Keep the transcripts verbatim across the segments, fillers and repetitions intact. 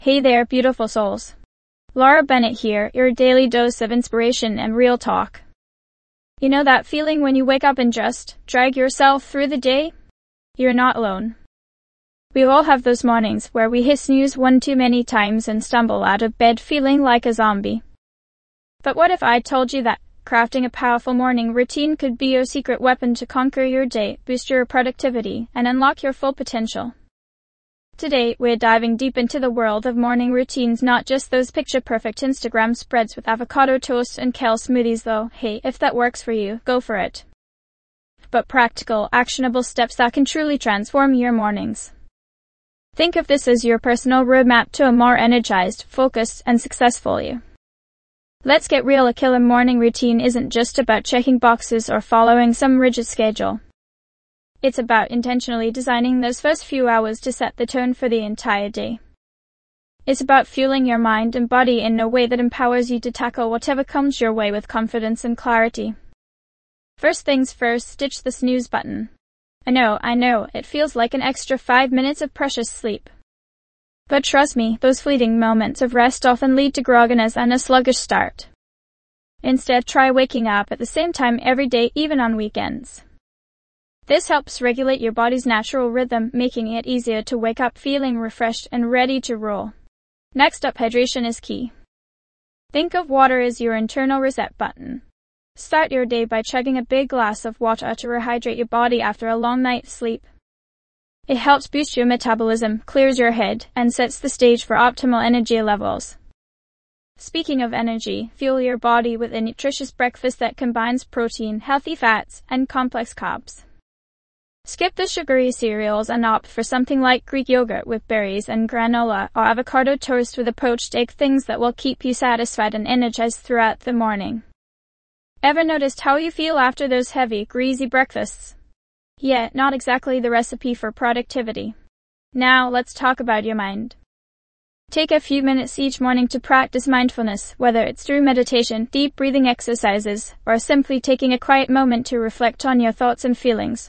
Hey there, beautiful souls. Laura Bennett here, your daily dose of inspiration and real talk. You know that feeling when you wake up and just drag yourself through the day? You're not alone. We all have those mornings where we hit snooze one too many times and stumble out of bed feeling like a zombie. But what if I told you that crafting a powerful morning routine could be your secret weapon to conquer your day, boost your productivity, and unlock your full potential? Today, we're diving deep into the world of morning routines, not just those picture-perfect Instagram spreads with avocado toast and kale smoothies though. Hey, if that works for you, go for it. But practical, actionable steps that can truly transform your mornings. Think of this as your personal roadmap to a more energized, focused, and successful you. Let's get real. A killer morning routine isn't just about checking boxes or following some rigid schedule. It's about intentionally designing those first few hours to set the tone for the entire day. It's about fueling your mind and body in a way that empowers you to tackle whatever comes your way with confidence and clarity. First things first, ditch the snooze button. I know, I know, it feels like an extra five minutes of precious sleep. But trust me, those fleeting moments of rest often lead to grogginess and a sluggish start. Instead, try waking up at the same time every day, even on weekends. This helps regulate your body's natural rhythm, making it easier to wake up feeling refreshed and ready to roll. Next up, hydration is key. Think of water as your internal reset button. Start your day by chugging a big glass of water to rehydrate your body after a long night's sleep. It helps boost your metabolism, clears your head, and sets the stage for optimal energy levels. Speaking of energy, fuel your body with a nutritious breakfast that combines protein, healthy fats, and complex carbs. Skip the sugary cereals and opt for something like Greek yogurt with berries and granola, or avocado toast with a poached egg, things that will keep you satisfied and energized throughout the morning. Ever noticed how you feel after those heavy, greasy breakfasts? Yeah, not exactly the recipe for productivity. Now, let's talk about your mind. Take a few minutes each morning to practice mindfulness, whether it's through meditation, deep breathing exercises, or simply taking a quiet moment to reflect on your thoughts and feelings.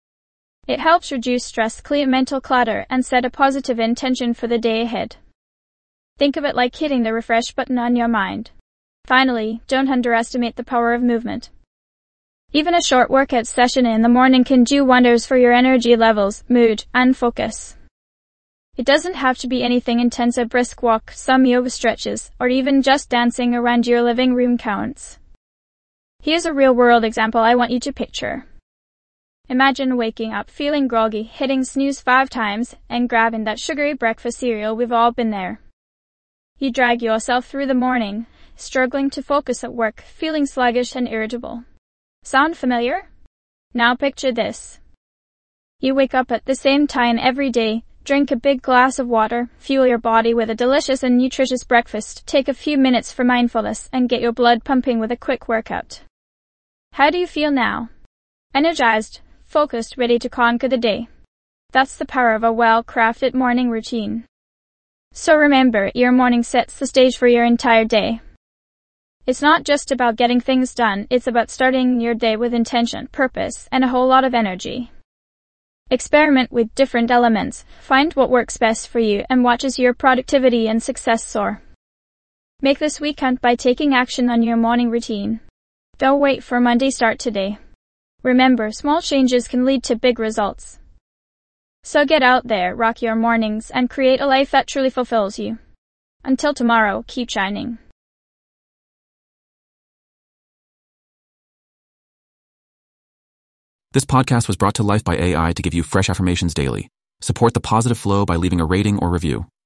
It helps reduce stress, clear mental clutter, and set a positive intention for the day ahead. Think of it like hitting the refresh button on your mind. Finally, don't underestimate the power of movement. Even a short workout session in the morning can do wonders for your energy levels, mood, and focus. It doesn't have to be anything intense. A brisk walk, some yoga stretches, or even just dancing around your living room counts. Here's a real-world example I want you to picture. Imagine waking up feeling groggy, hitting snooze five times, and grabbing that sugary breakfast cereal. We've all been there. You drag yourself through the morning, struggling to focus at work, feeling sluggish and irritable. Sound familiar? Now picture this. You wake up at the same time every day, drink a big glass of water, fuel your body with a delicious and nutritious breakfast, take a few minutes for mindfulness, and get your blood pumping with a quick workout. How do you feel now? Energized, focused, ready to conquer the day. That's the power of a well-crafted morning routine. So remember, your morning sets the stage for your entire day. It's not just about getting things done, it's about starting your day with intention, purpose, and a whole lot of energy. Experiment with different elements, find what works best for you, and watch as your productivity and success soar. Make this week count by taking action on your morning routine. Don't wait for Monday, start today. Remember, small changes can lead to big results. So get out there, rock your mornings, and create a life that truly fulfills you. Until tomorrow, keep shining. This podcast was brought to life by A I to give you fresh affirmations daily. Support the positive flow by leaving a rating or review.